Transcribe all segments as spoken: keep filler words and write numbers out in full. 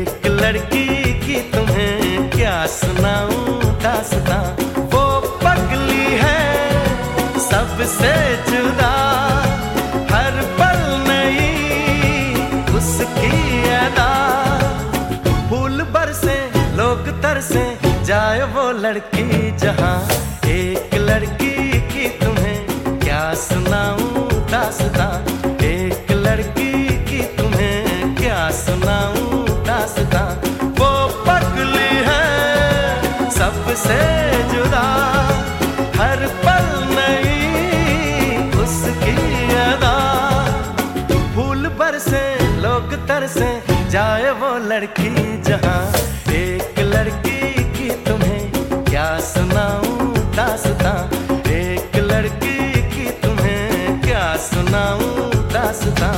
एक लड़की की तुम्हें क्या सुनाऊं दास्तां। वो पगली है सबसे जुदा, हर पल नई उसकी अदा। फूल बरसे लोग तरसे, जाए वो लड़की जहां। एक लड़की की तुम्हें क्या सुनाऊं दास्तां। एक लड़की की तुम्हें क्या सुनाऊं दास्तां। वो पगली है सबसे जुदा, हर पल नई उसकी अदा। फूल बरसे लोग तरसे, जाए वो लड़की जहां। एक लड़की की तुम्हें क्या सुनाऊं दास्तां। एक लड़की की तुम्हें क्या सुनाऊं दास्तां।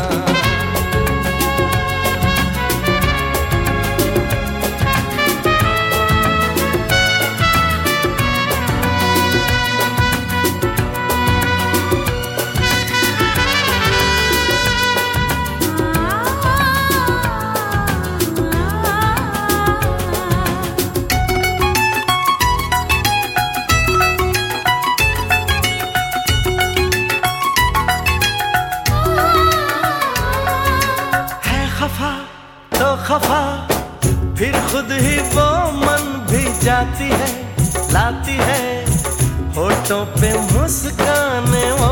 खफा तो खफा, फिर खुद ही वो मन भी जाती है, लाती है होठों पे मुस्काने वो।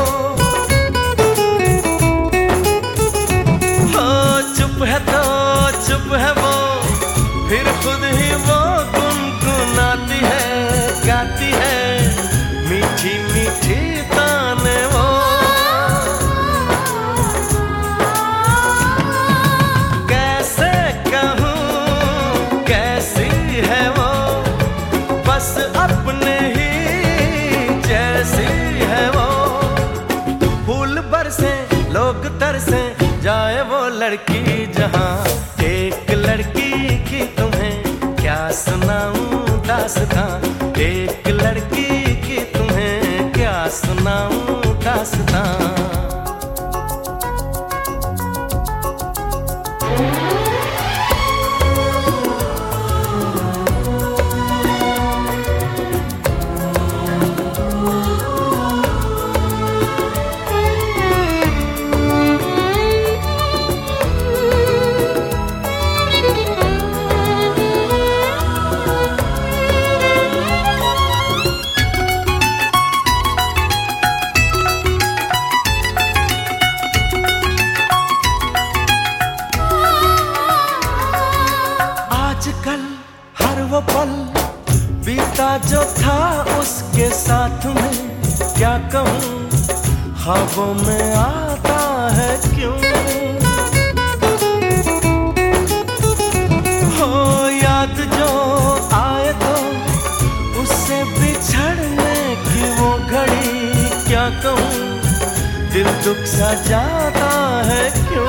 हो चुप है तो चुप है वो, फिर खुद ही वो गुनगुनाती है, गाती है मीठी मीठी ताने वो। अपने ही जैसी है वो। फूल बरसे लोग तरसे, जाए वो लड़की जहां। एक लड़की की तुम्हें क्या सुनाऊं दास्तां। एक लड़की की तुम्हें क्या सुनाऊं दास्तां। आजकल हर वो पल बीता जो था उसके साथ में, क्या कहूँ ख्वाबों में आता है क्यों। हो याद जो आए तो उससे बिछड़ने की वो घड़ी, क्या कहूँ दिल दुख सा जाता है क्यों।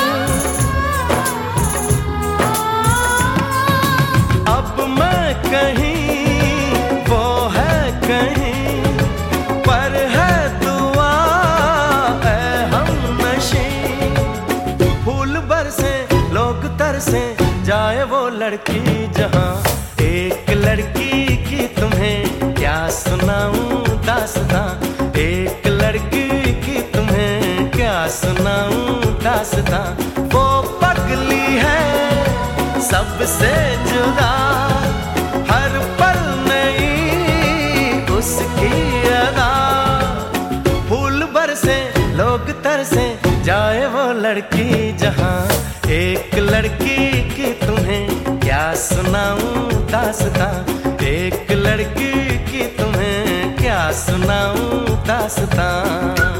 कहीं वो है कहीं पर है दुआ है हमनशी। फूल बरसे लोग तरसे, जाए वो लड़की जहां। एक लड़की की तुम्हें क्या सुनाऊं दास्तां। एक लड़की की तुम्हें क्या सुनाऊं दास्तां। वो पगली है सबसे जुदा, हर पल नई उसकी अदा। फूल बरसे लोग तरसे, जाए वो लड़की जहां। एक लड़की की तुम्हें क्या सुनाऊं दास्तां। एक लड़की की तुम्हें क्या सुनाऊं दास्तां।